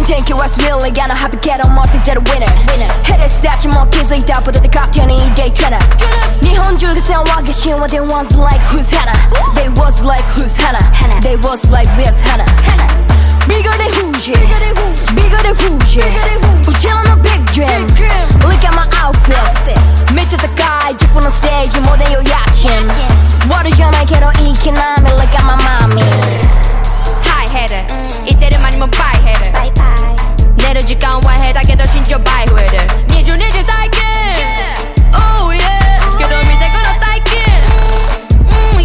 Didn't think it was really gonna happenけど思ってたら winner ヘレスたちも気づいたことで勝手にデイトレーナー日本中が騒ぐ神話 They was like who's Hannah They was like who's Hannah They was like where's Hannah Bigger than Fuji Bigger than Fuji うちらの big dream Look at my outfit めっちゃ高いジップのステージもでよ家賃悪じゃないけどいい気なめ Look at my mommy Hi header 言ってる間にもバイヘル寝る時間は減ったけど身長倍増える20体験 Oh yeah けど見てこの体験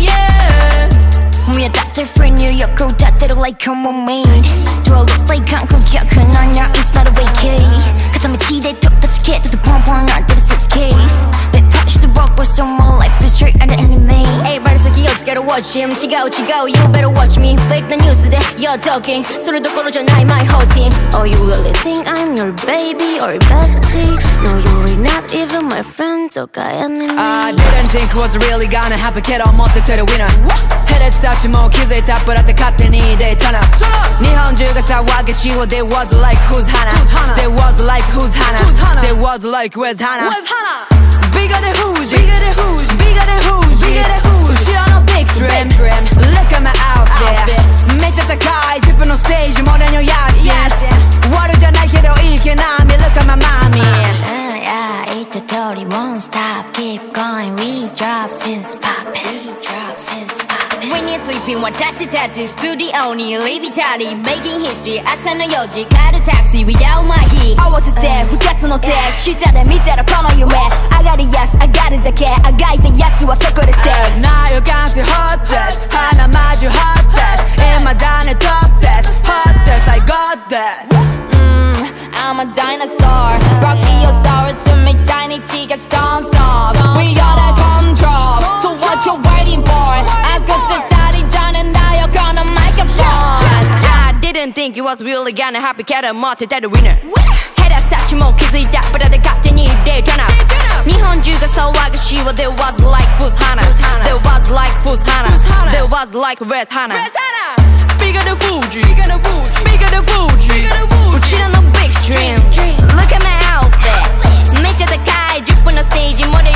Yeah 見えたってフリーニューヨーク歌ってる like come on me Do I look like 観光客なんや It's not a vacay 片道で取ったチケットとポンポンなってる suitcase They push the rock or so my life is straight out of anime Everybody 先をつける watch him 違う You better watch me Fake なニュースで You're talking それどころじゃない my whole team Oh you really think I'm your baby or bestie No you're not even my friend とか enemy I didn't think it was really gonna happen けど思ってたら winner ヘレスたちも気づいたプラって勝手にデータな日本中が騒ぐしは They was like who's Hannah They was like who's Hannah They was like where's Hannah Bigger than Fuji Bigger than Fuji Bigger than Fuji うちらの big dream Look at my outfit めっちゃ高いジップのステージもでの家賃悪じゃないけどいい気なみ Look at my mommy Yeah 言った通り won't stop keep going We drop since poppin' We drop since poppin' When you're sleeping 私たちスタジオに Leave Italy Making history 朝の4時帰るタクシー Without my heat 合わせて不潔の手下で見てるこの夢上がるやつ上がるだけあがいたやつはそこで stay Now you can't see hottest 花マジ hottest 今だね top test hottest I got this I'm a dinosaur Brachiosaurus みたいに血が Stomp We got a control So what you waiting for I could society done and now you're gonna microphone I didn't think it was really gonna happen けど思ってたら winner ヘラスたちも気づいたプラで勝手にデータな日本中が騒ぐしは There was like who's Hannah There was like who's Hannah There was like where's Hannah Bigger than Fuji Bigger than Fuji Bigger than Fuji うちらの big dream Look at my outfit めっちゃ高い10分のステージもで